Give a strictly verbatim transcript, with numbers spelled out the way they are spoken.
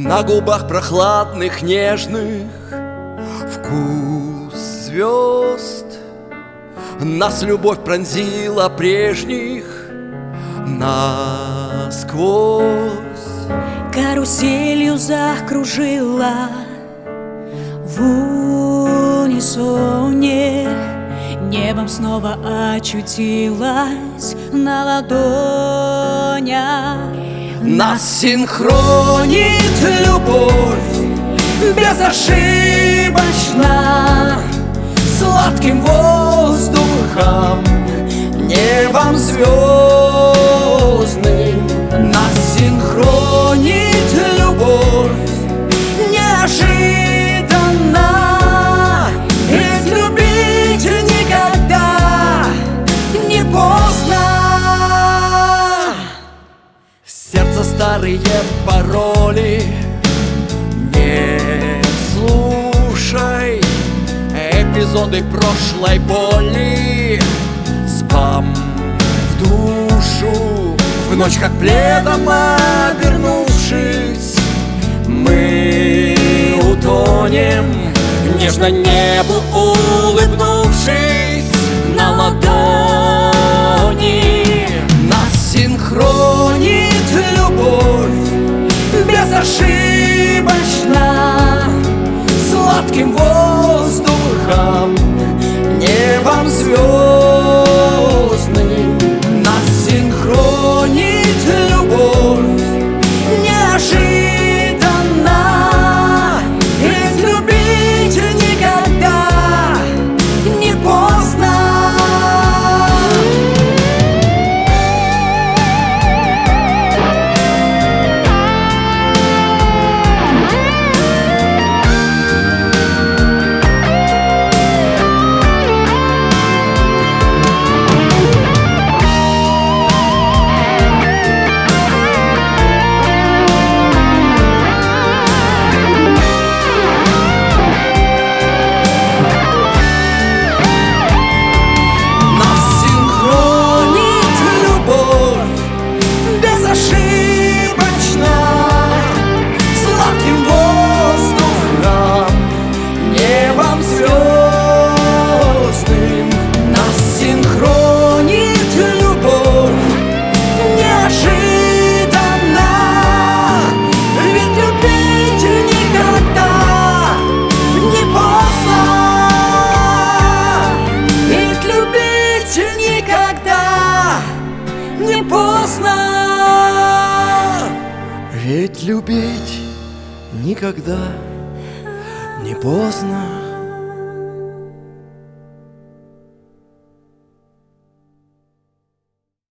на губах прохладных, нежных вкус звезд. Нас любовь пронзила прежних насквозь. Каруселью закружила в унисоне, небом снова очутилась на ладонях. Нас синхронит любовь безошибочно, сладким воздухом, небом звездным. Нас синхронит любовь неожиданно, ведь любить никогда не поздно. Сердце старые пароли не слушай, эпизоды прошлой боли спам в душу. В ночь, как пледом обернувшись, мы утонем, нежно небу улыбнувшись на ладони. Нас синхронит любовь безошибочно, сладким воздухом, небом звездным. Нас синхронит любовь неожиданно, ведь любить никогда не поздно. Не поздно, ведь любить никогда не поздно.